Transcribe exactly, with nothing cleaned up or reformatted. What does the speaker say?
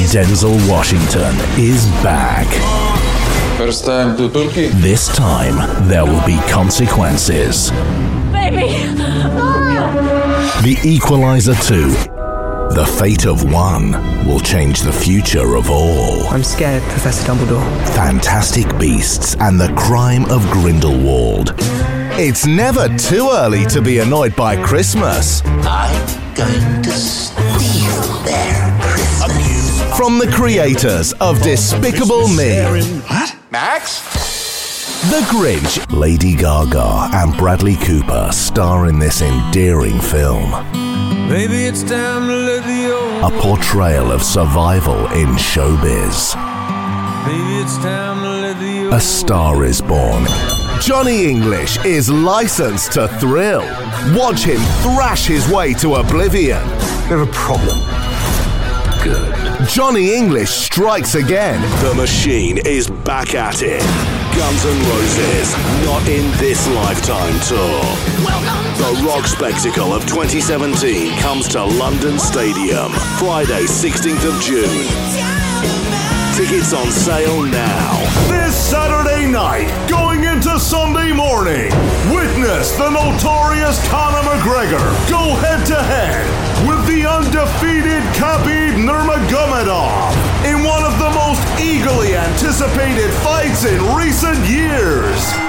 Denzel Washington is back. First time to Turkey. This time, there will be consequences. Baby! The Equalizer two. The fate of one will change the future of all. I'm scared, Professor Dumbledore. Fantastic Beasts and the Crime of Grindelwald. It's never too early to be annoyed by Christmas. I'm going to steal their Christmas. From the creators of Despicable Me. What? Max? The Grinch. Lady Gaga and Bradley Cooper star in this endearing film. Maybe it's time to let the old... A portrayal of survival in showbiz. Maybe it's time to let the old... A Star is Born. Johnny English is licensed to thrill. Watch him thrash his way to oblivion. We have a problem. Good. Johnny English strikes again. The Machine is back at it. Guns N' Roses, not in this lifetime tour. The rock spectacle of twenty seventeen comes to London Stadium, Friday, sixteenth of June. Tickets on sale now. This Saturday night, going into Sunday morning, witness the notorious Conor McGregor go head-to-head with the undefeated Khabib Nurmagomedov in one of the most eagerly anticipated fights in recent years.